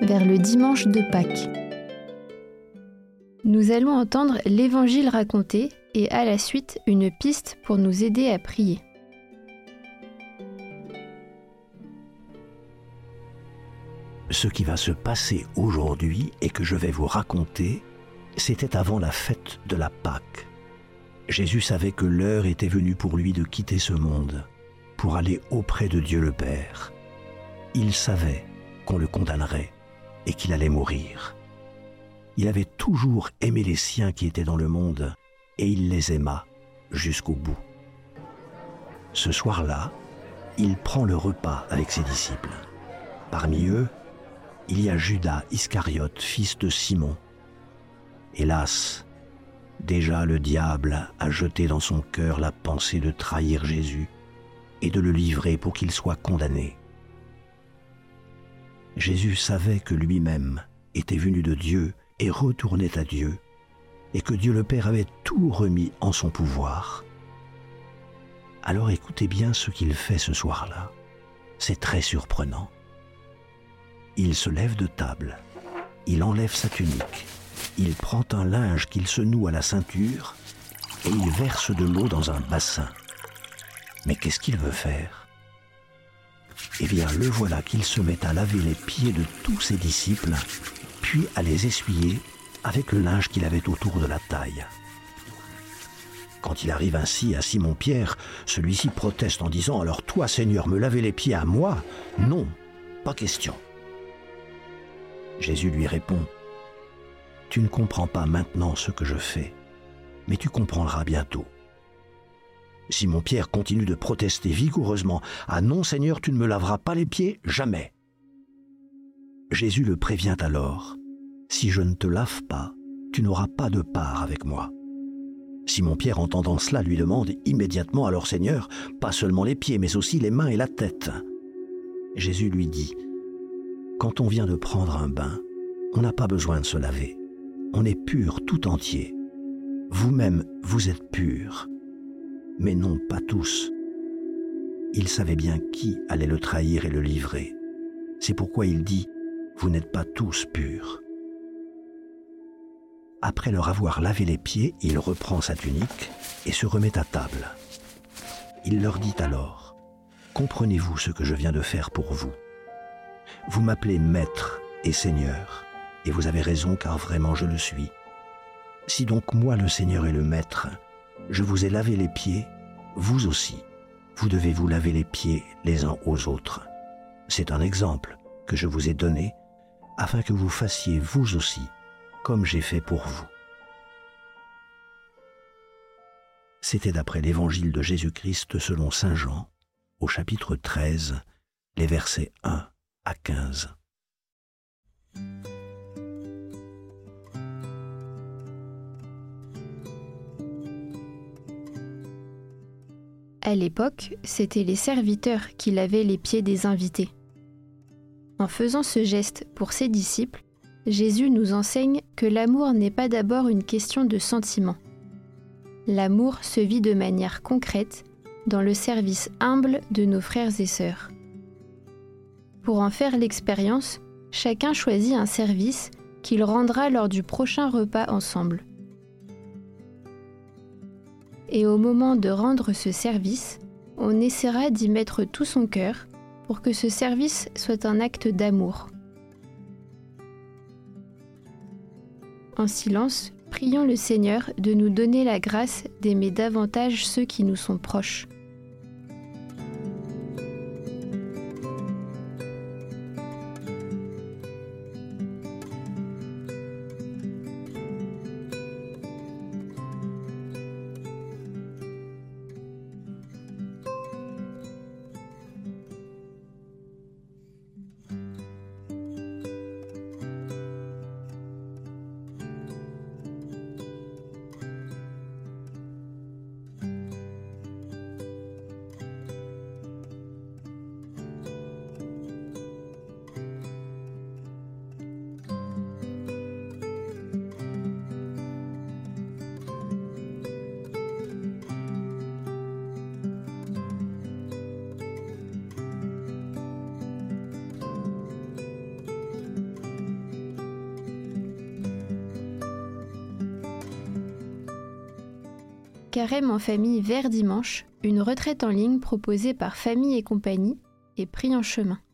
vers le dimanche de Pâques. Nous allons entendre l'Évangile raconté et à la suite une piste pour nous aider à prier. Ce qui va se passer aujourd'hui et que je vais vous raconter, c'était avant la fête de la Pâque. Jésus savait que l'heure était venue pour lui de quitter ce monde, pour aller auprès de Dieu le Père. Il savait qu'on le condamnerait et qu'il allait mourir. Il avait toujours aimé les siens qui étaient dans le monde et il les aima jusqu'au bout. Ce soir-là, il prend le repas avec ses disciples. Parmi eux, il y a Judas Iscariote, fils de Simon. Hélas, déjà le diable a jeté dans son cœur la pensée de trahir Jésus et de le livrer pour qu'il soit condamné. Jésus savait que lui-même était venu de Dieu et retournait à Dieu, et que Dieu le Père avait tout remis en son pouvoir. Alors écoutez bien ce qu'il fait ce soir-là. C'est très surprenant. Il se lève de table, il enlève sa tunique, il prend un linge qu'il se noue à la ceinture et il verse de l'eau dans un bassin. Mais qu'est-ce qu'il veut faire ? Eh bien, le voilà qu'il se met à laver les pieds de tous ses disciples, puis à les essuyer avec le linge qu'il avait autour de la taille. Quand il arrive ainsi à Simon-Pierre, celui-ci proteste en disant « Alors toi, Seigneur, me laver les pieds à moi ? Non, pas question. » Jésus lui répond « Tu ne comprends pas maintenant ce que je fais, mais tu comprendras bientôt. » Simon-Pierre continue de protester vigoureusement « Ah non, Seigneur, tu ne me laveras pas les pieds, jamais !» Jésus le prévient alors « Si je ne te lave pas, tu n'auras pas de part avec moi. » Simon-Pierre, entendant cela, lui demande immédiatement « Alors, Seigneur, pas seulement les pieds, mais aussi les mains et la tête. » Jésus lui dit « Quand on vient de prendre un bain, on n'a pas besoin de se laver. On est pur tout entier. Vous-même, vous êtes purs. Mais non, pas tous. » Il savait bien qui allait le trahir et le livrer. C'est pourquoi il dit « Vous n'êtes pas tous purs. » Après leur avoir lavé les pieds, il reprend sa tunique et se remet à table. Il leur dit alors « Comprenez-vous ce que je viens de faire pour vous ? Vous m'appelez Maître et Seigneur, et vous avez raison car vraiment je le suis. Si donc moi le Seigneur et le Maître, je vous ai lavé les pieds, vous aussi, vous devez vous laver les pieds les uns aux autres. C'est un exemple que je vous ai donné, afin que vous fassiez vous aussi, comme j'ai fait pour vous. » C'était d'après l'Évangile de Jésus-Christ selon saint Jean, au chapitre 13, les versets 1 à 15. À l'époque, c'étaient les serviteurs qui lavaient les pieds des invités. En faisant ce geste pour ses disciples, Jésus nous enseigne que l'amour n'est pas d'abord une question de sentiment. L'amour se vit de manière concrète dans le service humble de nos frères et sœurs. Pour en faire l'expérience, chacun choisit un service qu'il rendra lors du prochain repas ensemble. Et au moment de rendre ce service, on essaiera d'y mettre tout son cœur pour que ce service soit un acte d'amour. En silence, prions le Seigneur de nous donner la grâce d'aimer davantage ceux qui nous sont proches. Carême en famille vers dimanche, une retraite en ligne proposée par Famille et Compagnie et pris en chemin.